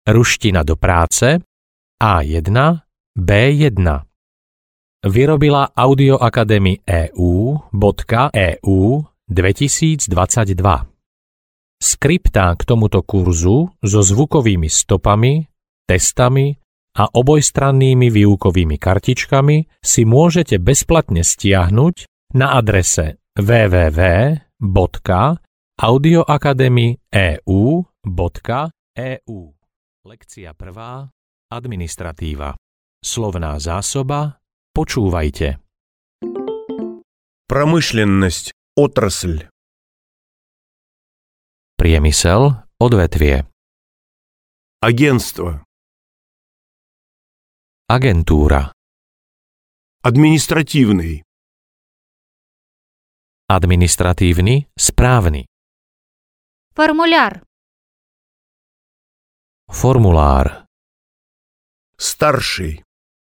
Ruština do práce A1, B1. Vyrobila Audio Academy EU.EU 2022. Skriptá k tomuto kurzu so zvukovými stopami, testami a obojstrannými výukovými kartičkami si môžete bezplatne stiahnuť na adrese www.audioacademy.eu.eu. Lekcia 1. Administratíva. Slovná zásoba. Počúvajte. Промышленность, отрасль. Priemysel, odvetvie. Агентство. Agentúra. Административный. Administratívny, správny. Формуляр. Formulár. Старший.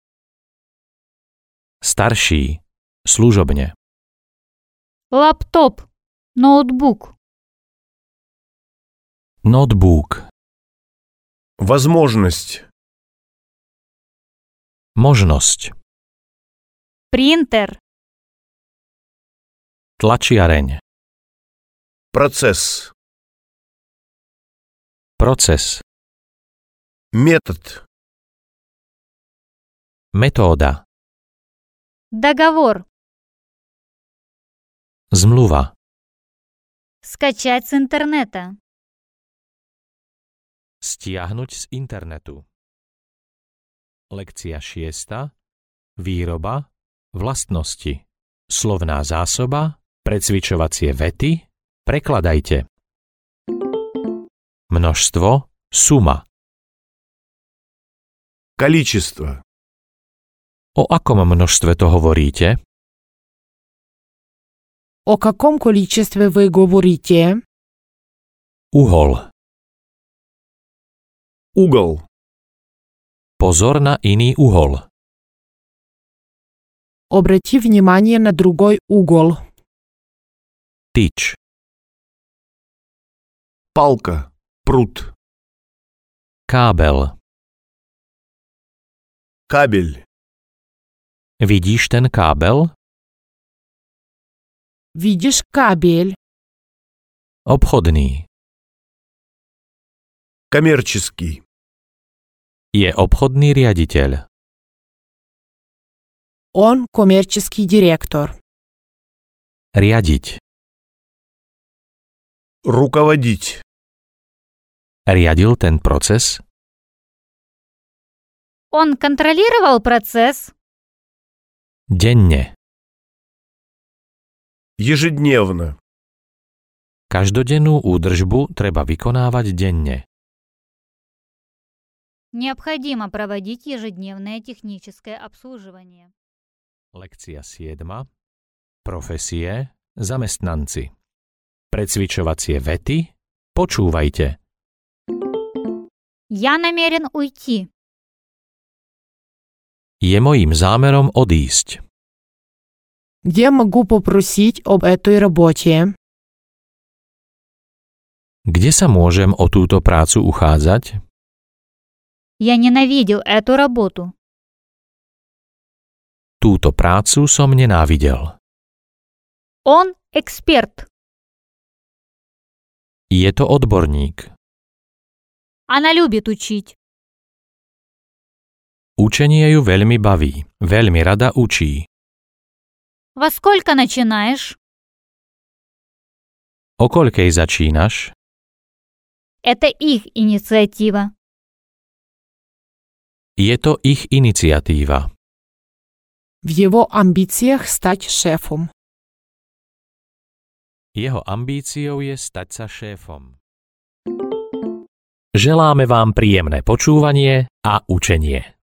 Starší, služobne. Лаптоп. Ноутбук. Notebook. Возможность. Možnosť. Принтер. Tlačiareň. Процесс. Proces. Метод. Metóda. Договор. Zmluva. Скачать с интернета. Stiahnuť z internetu. Lekcia 6. Výroba. Vlastnosti. Slovná zásoba. Precvičovacie vety. Prekladajte. Množstvo. Suma. Количество. O akom množstve to hovoríte? О каком количестве вы говорите? Uhol. Угол. Pozor na iný uhol. Обрати внимание на другой угол. Tyč. Палка. Прут. Kábel. Кабель. Vidíš ten kábel? Видишь кабель? Obchodný. Коммерческий. Je obchodný riaditeľ. Он коммерческий директор. Riadiť. Руководить. Riadil ten proces? Он контролировал процесс. Denne. Ежедневно. Každodennú údržbu treba vykonávať denne. Необходимо проводить ежедневное техническое обслуживание. Lekcia 7. Profesie, zamestnanci. Precvičovacie vety. Počúvajte. Я намерен уйти. Je mojím zámerom odísť. Где могу попросить об этой работе? Kde sa môžem o túto prácu uchádzať? Я ненавидел эту работу. Túto prácu som nenávidel. Он эксперт. Je to odborník. Она любит учить. Učenie ju veľmi baví. Veľmi rada učí. Во сколько начинаешь? O koľkej začínaš? Это их инициатива. Je to ich iniciatíva. В его амбициях стать шефом. Jeho ambíciou je stať sa šéfom. Želáme vám príjemné počúvanie a učenie.